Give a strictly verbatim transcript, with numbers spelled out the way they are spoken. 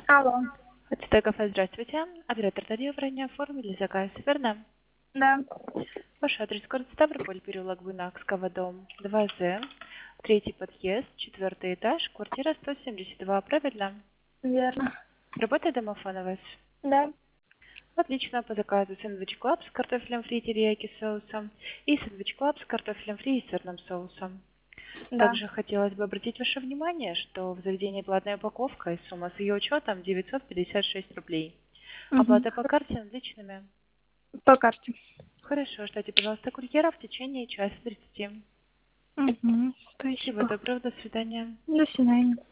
Алло. Это кафе, здравствуйте. Оператор Дарья ранее оформили заказ, верно? Да. Ваш адрес город Ставрополь, переулок Буйнакского, дом два З, третий подъезд, четвертый этаж, квартира сто семьдесят два, правильно? Верно. Работает домофон у вас? Да. Отлично, по заказу сэндвич клаб с картофелем фри терияки соусом и сэндвич клаб с картофелем фри и сырным соусом. Да. Также хотелось бы обратить ваше внимание, что в заведении платная упаковка и сумма с ее учетом девятьсот пятьдесят шесть рублей. Угу. Оплата по карте наличными. По карте. Хорошо, ждите, пожалуйста, курьера в течение часа тридцати. Угу. Всего Спасибо. доброго, до свидания. До свидания.